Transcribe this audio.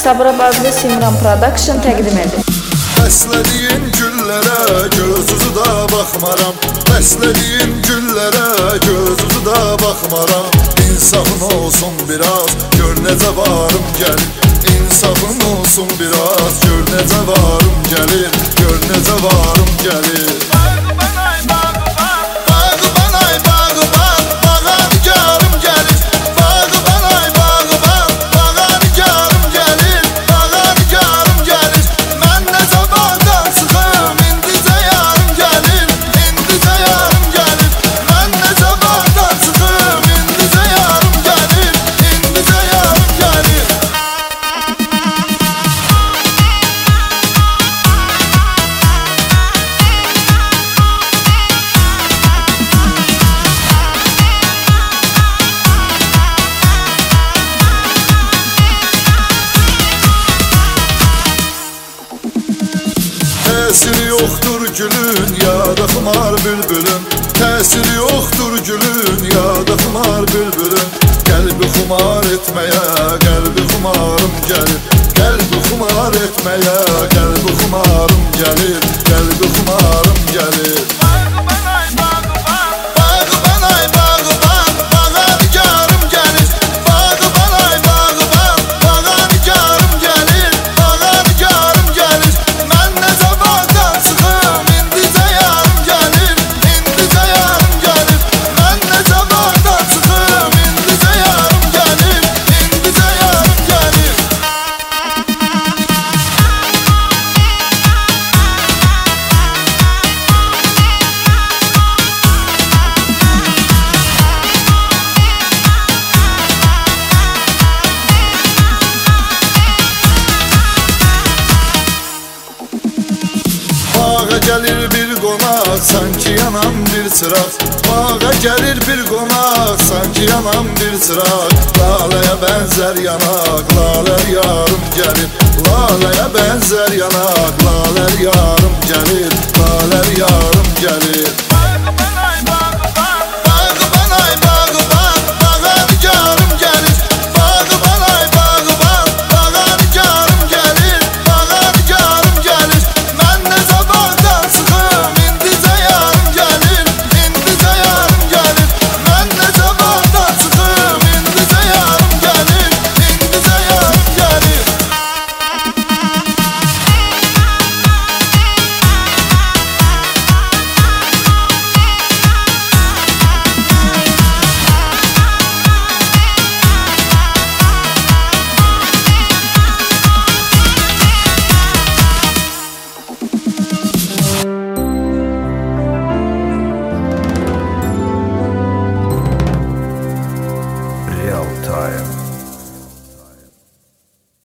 Sabirabadlı Simran Production təqdim edir. Bəslədiyin güllərə göz da baxmaram. Bəslədiyin güllərə göz da baxmaram. İnsafın olsun biraz, gör necə varım gəlir. İnsafın olsun biraz, gör necə varım gəlir. Gör necə varım gəlir. Təsiri yoxdur gülün, yada xımar bülbülün. Təsiri yoxdur gülün, yada xımar bülbülün. Qəlbi xumar etməyə, qəlbi xumarım gəlir. Qəlbi xumar etməyə, qəlbi xumarım gəlir. Qəlbi xumarım gəlir. Bağa gəlir bir qonaq, sanki yanan bir çıraq. Bağa gəlir bir qonaq, sanki yanan bir çıraq. Laləyə bənzər yanaq, lalər yarım gəlir. Laləyə bənzər yanaq, lalər yarım gəlir. Lalər yarım gəlir.